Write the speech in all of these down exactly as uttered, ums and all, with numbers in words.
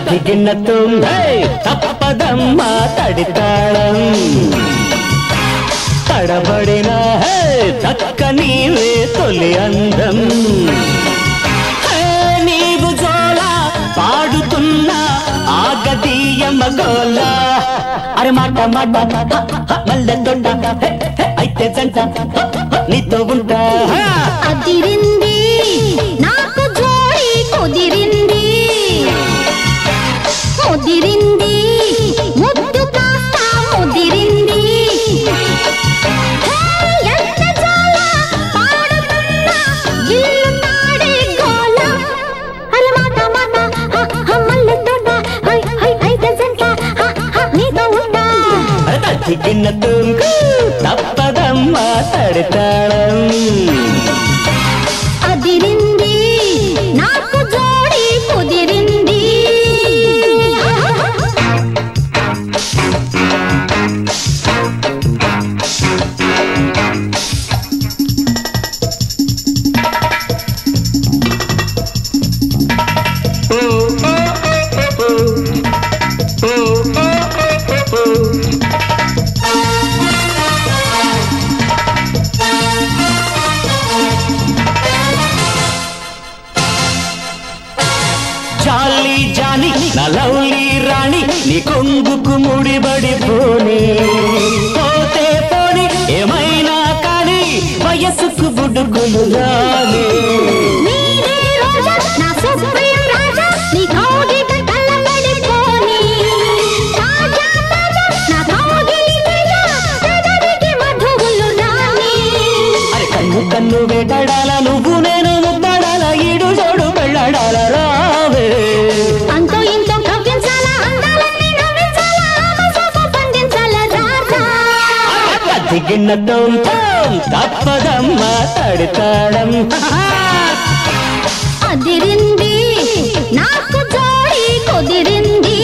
తదిగినతో తప్పదమ్మా తడితాళం తడబడిన దక్క నీవే తొలి అందం నీవు జోల పాడుతున్న ఆగదీయమ్మ గోల అరే మాట మాట మల్లె తొండ అయితే జంట నీతో ఉంటా అదిరింది నాకు జోడి కుదిరింది ముదిరింది ముద్దు కాస్త ముదిరింది ఎంత జోల పాడుతున్నా ఇల్లు తాడే గోల అరే మాట మాట మల్లె తోట అయితే జంట నీతో ఉంటా తదిగినతో తప్పదమ్మా తడితాళం అదిరింది నాకు జోడి కుదిరింది జాలి జాని నా లవ్లీ రాణి నీ కొంగుకు ముడిబడిపోని పోతే పోని ఏమైనా కానీ వయసుకు బుడుగులు రాని నీరే రోజా నా సుప్రియ రాజా నీ కౌగిట కళ్ళబడిపోని తాజా తాజా నా కౌగిలి తేజ పెదవికి మధువులు రాని అరే కన్ను కన్ను వేటాడాల నువ్వు నేను ముద్దాడాల ఈడు జోడు వెళ్ళాడాల రావే అంతో ఇంతో కవ్వించాలా అందాలన్నీ నవ్వించాలా ఆమసోస పండించాలా రాజా తదిగినతో తప్పదమ్మా తడితాళం అదిరింది నాకు జోడి కుదిరింది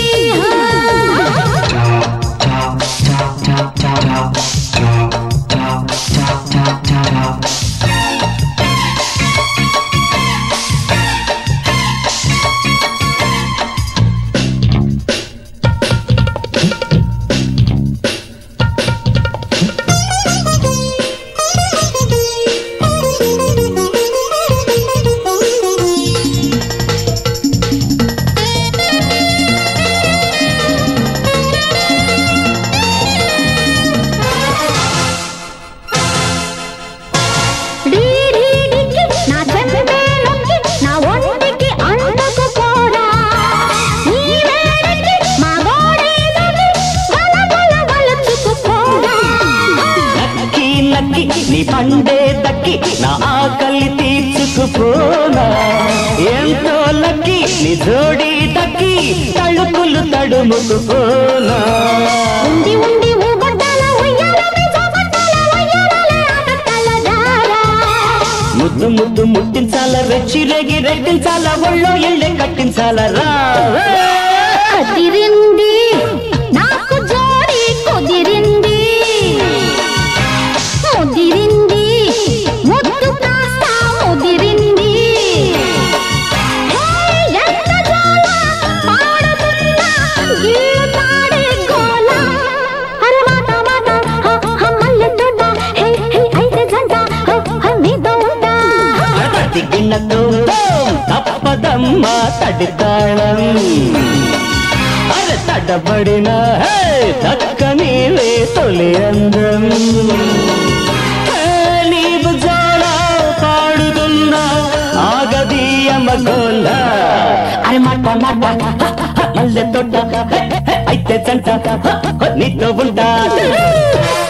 డీడీడికి నా చెంపే నొక్కి నా ఒంటికి అంటకు పోరా నీ వేడికి మా గోడేదకి గలగల వలచుకు పోరా నక్కి నక్కి నీ పండే దక్కి నా ఆకలి తీర్చుకుపోనా ఎంతో లక్కి నీ జోడి దక్కి తడుకులు తడుముకుపోనా ఉండి ఉండి ఊగొడ్డాల ఉయ్యాలమే జోగొట్టాల ఉయ్యాలలే ఆటట్టాల జారా ముద్దు ముద్దు ముట్టించాల రెచ్చి రేగి రెట్టించాల ఒళ్ళో ఇళ్ళే కట్టించాల రా అదిరింది నాకు జోడి కుదిరింది ముదిరింది ముద్దు కాస్త ముదిరింది ఎంత జోల పాడుతున్నా ఇల్లు తాడే గోల అరే మాట మాట మల్లె తోట అయితే జంట నీతో ఉంటా తదిగినతో తప్పదమ్మా తడితాళం అరే తడబడిన దక్క నీవే తొలి అందం నీవు జోల పాడుతున్న ఆగదీయమ్మ గోల అరే మాట మాట మల్లె తోట అయితే జంట నీతో ఉంటా